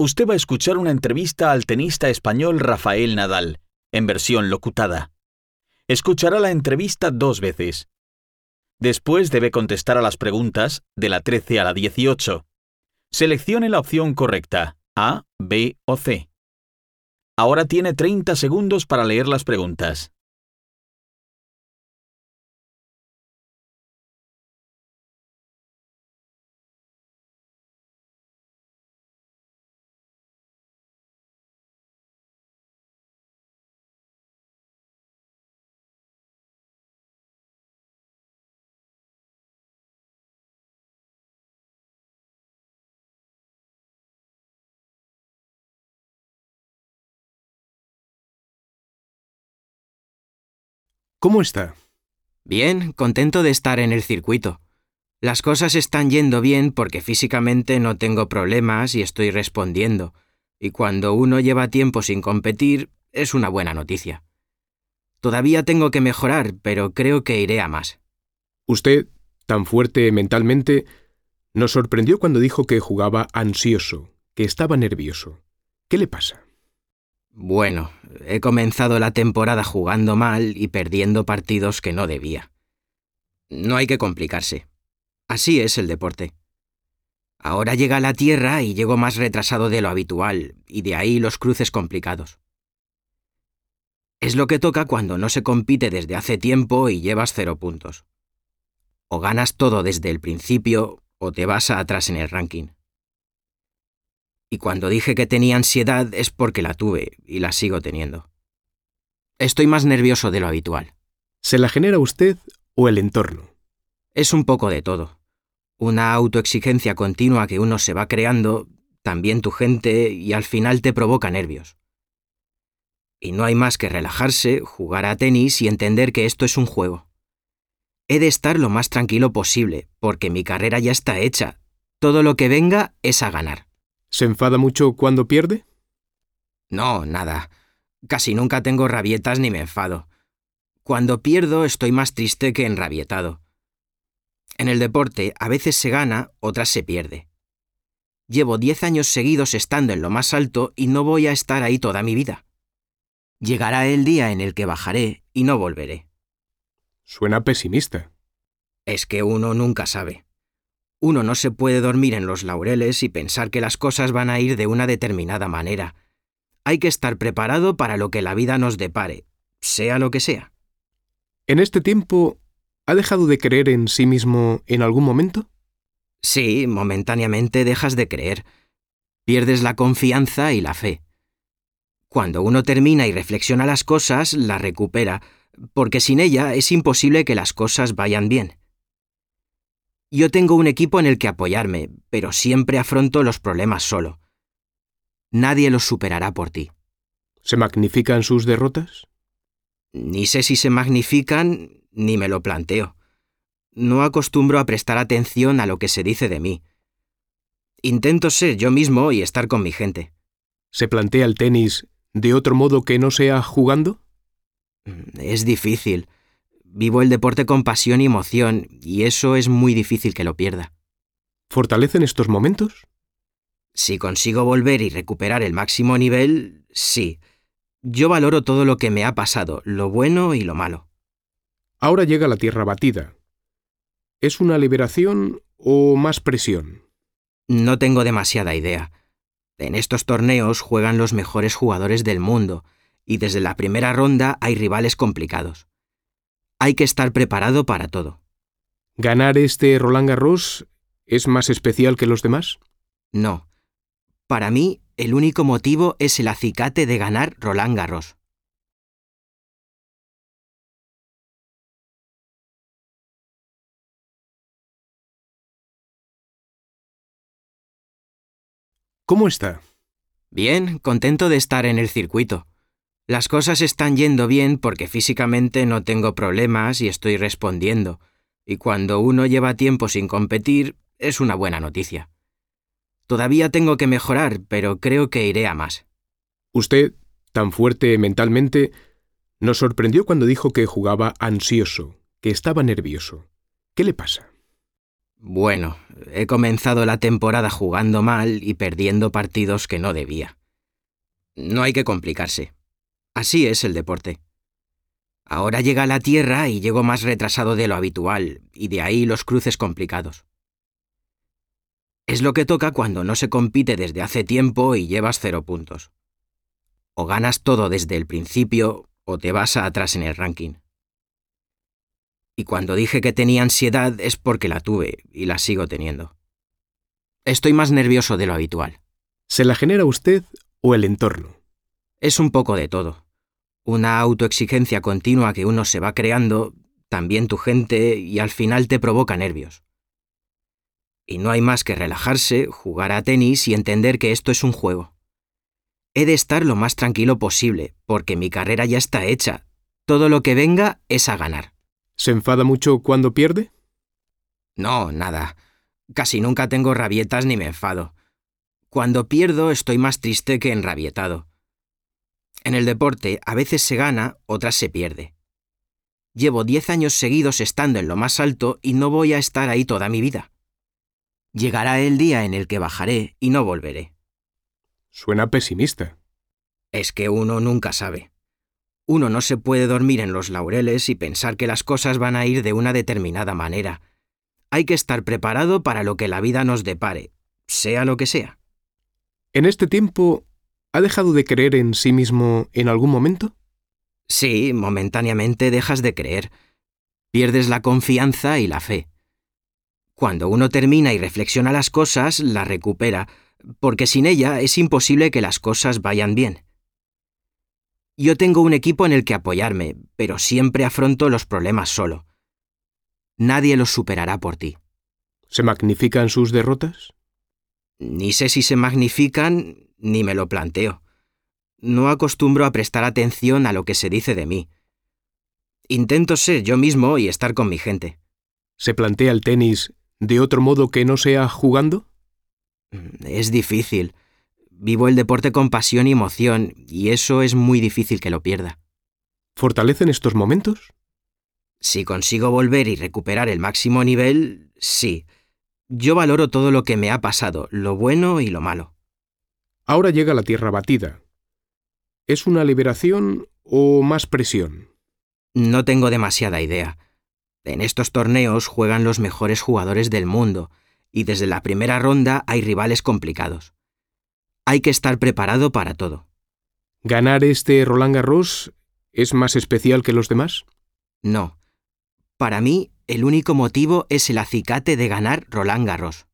Usted va a escuchar una entrevista al tenista español Rafael Nadal, en versión locutada. Escuchará la entrevista 2 veces. Después debe contestar a las preguntas de la 13 a la 18. Seleccione la opción correcta, A, B o C. Ahora tiene 30 segundos para leer las preguntas. ¿Cómo está? Bien, contento de estar en el circuito. Las cosas están yendo bien porque físicamente no tengo problemas y estoy respondiendo. Y cuando uno lleva tiempo sin competir, es una buena noticia. Todavía tengo que mejorar, pero creo que iré a más. Usted, tan fuerte mentalmente, nos sorprendió cuando dijo que jugaba ansioso, que estaba nervioso. ¿Qué le pasa? Bueno, he comenzado la temporada jugando mal y perdiendo partidos que no debía. No hay que complicarse. Así es el deporte. Ahora llega la tierra y llego más retrasado de lo habitual, y de ahí los cruces complicados. Es lo que toca cuando no se compite desde hace tiempo y llevas 0 puntos. O ganas todo desde el principio, o te vas a atrás en el ranking. Y cuando dije que tenía ansiedad es porque la tuve, y la sigo teniendo. Estoy más nervioso de lo habitual. ¿Se la genera usted o el entorno? Es un poco de todo. Una autoexigencia continua que uno se va creando, también tu gente, y al final te provoca nervios. Y no hay más que relajarse, jugar a tenis y entender que esto es un juego. He de estar lo más tranquilo posible, porque mi carrera ya está hecha. Todo lo que venga es a ganar. ¿Se enfada mucho cuando pierde? No, nada. Casi nunca tengo rabietas ni me enfado. Cuando pierdo estoy más triste que enrabietado. En el deporte a veces se gana, otras se pierde. Llevo 10 años seguidos estando en lo más alto y no voy a estar ahí toda mi vida. Llegará el día en el que bajaré y no volveré. Suena pesimista. Es que uno nunca sabe. Uno no se puede dormir en los laureles y pensar que las cosas van a ir de una determinada manera. Hay que estar preparado para lo que la vida nos depare, sea lo que sea. ¿En este tiempo ha dejado de creer en sí mismo en algún momento? Sí, momentáneamente dejas de creer. Pierdes la confianza y la fe. Cuando uno termina y reflexiona las cosas, la recupera, porque sin ella es imposible que las cosas vayan bien. Yo tengo un equipo en el que apoyarme, pero siempre afronto los problemas solo. Nadie los superará por ti. ¿Se magnifican sus derrotas? Ni sé si se magnifican, ni me lo planteo. No acostumbro a prestar atención a lo que se dice de mí. Intento ser yo mismo y estar con mi gente. ¿Se plantea el tenis de otro modo que no sea jugando? Es difícil. Vivo el deporte con pasión y emoción, y eso es muy difícil que lo pierda. ¿Fortalecen estos momentos? Si consigo volver y recuperar el máximo nivel, sí. Yo valoro todo lo que me ha pasado, lo bueno y lo malo. Ahora llega la tierra batida. ¿Es una liberación o más presión? No tengo demasiada idea. En estos torneos juegan los mejores jugadores del mundo, y desde la primera ronda hay rivales complicados. Hay que estar preparado para todo. ¿Ganar este Roland Garros es más especial que los demás? No. Para mí, el único motivo es el acicate de ganar Roland Garros. ¿Cómo está? Bien, contento de estar en el circuito. Las cosas están yendo bien porque físicamente no tengo problemas y estoy respondiendo. Y cuando uno lleva tiempo sin competir, es una buena noticia. Todavía tengo que mejorar, pero creo que iré a más. Usted, tan fuerte mentalmente, nos sorprendió cuando dijo que jugaba ansioso, que estaba nervioso. ¿Qué le pasa? Bueno, he comenzado la temporada jugando mal y perdiendo partidos que no debía. No hay que complicarse. Así es el deporte. Ahora llega la tierra y llego más retrasado de lo habitual, y de ahí los cruces complicados. Es lo que toca cuando no se compite desde hace tiempo y llevas 0 puntos. O ganas todo desde el principio o te vas a atrás en el ranking. Y cuando dije que tenía ansiedad es porque la tuve y la sigo teniendo. Estoy más nervioso de lo habitual. ¿Se la genera usted o el entorno? Es un poco de todo. Una autoexigencia continua que uno se va creando, también tu gente, y al final te provoca nervios. Y no hay más que relajarse, jugar a tenis y entender que esto es un juego. He de estar lo más tranquilo posible, porque mi carrera ya está hecha. Todo lo que venga es a ganar. ¿Se enfada mucho cuando pierde? No, nada. Casi nunca tengo rabietas ni me enfado. Cuando pierdo estoy más triste que enrabietado. En el deporte a veces se gana, otras se pierde. Llevo 10 años seguidos estando en lo más alto y no voy a estar ahí toda mi vida. Llegará el día en el que bajaré y no volveré. Suena pesimista. Es que uno nunca sabe. Uno no se puede dormir en los laureles y pensar que las cosas van a ir de una determinada manera. Hay que estar preparado para lo que la vida nos depare, sea lo que sea. ¿En este tiempo ha dejado de creer en sí mismo en algún momento? Sí, momentáneamente dejas de creer. Pierdes la confianza y la fe. Cuando uno termina y reflexiona las cosas, la recupera, porque sin ella es imposible que las cosas vayan bien. Yo tengo un equipo en el que apoyarme, pero siempre afronto los problemas solo. Nadie los superará por ti. ¿Se magnifican sus derrotas? Ni sé si se magnifican, ni me lo planteo. No acostumbro a prestar atención a lo que se dice de mí. Intento ser yo mismo y estar con mi gente. ¿Se plantea el tenis de otro modo que no sea jugando? Es difícil. Vivo el deporte con pasión y emoción, y eso es muy difícil que lo pierda. ¿Fortalecen estos momentos? Si consigo volver y recuperar el máximo nivel, sí. Yo valoro todo lo que me ha pasado, lo bueno y lo malo. Ahora llega la tierra batida. ¿Es una liberación o más presión? No tengo demasiada idea. En estos torneos juegan los mejores jugadores del mundo, y desde la primera ronda hay rivales complicados. Hay que estar preparado para todo. ¿Ganar este Roland Garros es más especial que los demás? No. Para mí, el único motivo es el acicate de ganar Roland Garros.